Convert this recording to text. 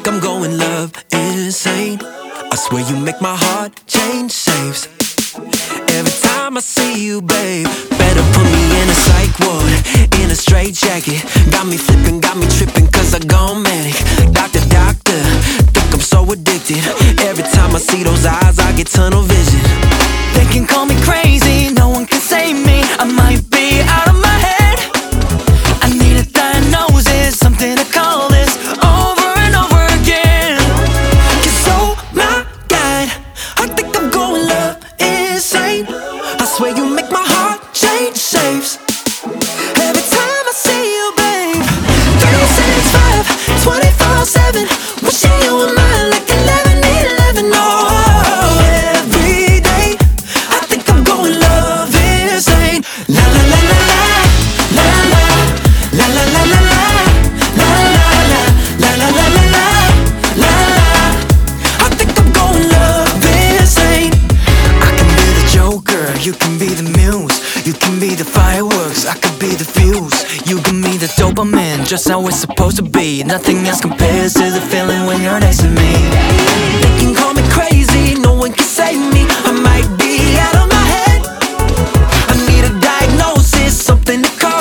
think I'm going love insane. I swear you make my heart change shapes every time I see you, babe. Better put me in a psych ward, in a straight jacket. Got me flipping, got me tripping, cause I gone manic. Doctor, doctor, think I'm so addicted. Every time I see those eyes, I get tunnel vision. They can call me crazy, no one can save me. I might be out of my head. I need a diagnosis, something to call this over and over again. Cause oh my God, I think I'm going love insane. I swear you make my heart change shapes every time I see you, babe. 365, 24/7, wishing you were mine like 11/11. Oh, every day I think I'm going love insane. La la la la la, la la la la la la la la la la la la la la. I think I'm going love insane. I can be the Joker, you can be the muse. You can be the fireworks, I could be the fuse. You give me the dopamine, just how it's supposed to be. Nothing else compares to the feeling when you're next to me. They can call me crazy, no one can save me. I might be out of my head. I need a diagnosis, something to call